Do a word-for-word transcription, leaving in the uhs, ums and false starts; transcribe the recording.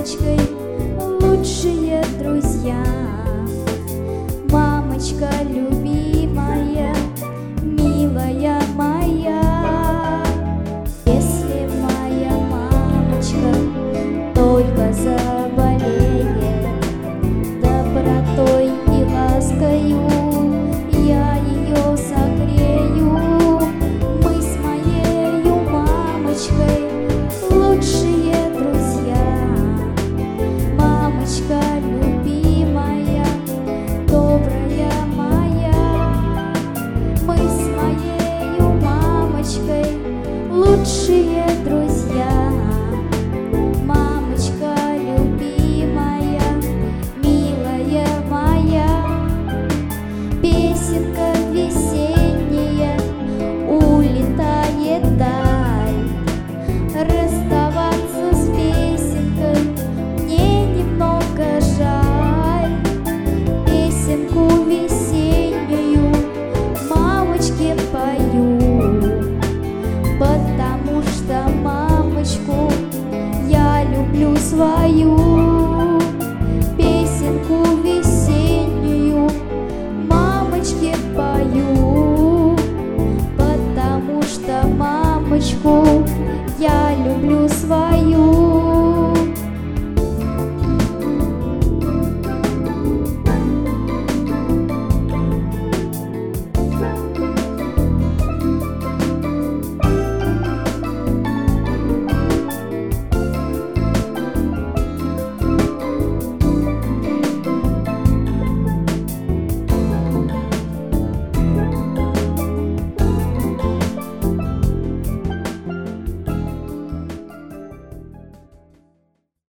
мамочкой лучшие друзья. Мамочка любимая, милая моя. Если моя мамочка только заболеет, добротой и ласкою я ее согрею. Мы с моею мамочкой лучшие друзья. Мамочка любимая, добрая моя. Мы с моею мамочкой лучшие друзья. Мамочка любимая, милая моя. Песенка весенняя улетает вдаль. Расставаться с песенкой мне немного жаль. Песенку весеннюю мамочке пою, потому что мамочку я люблю свою.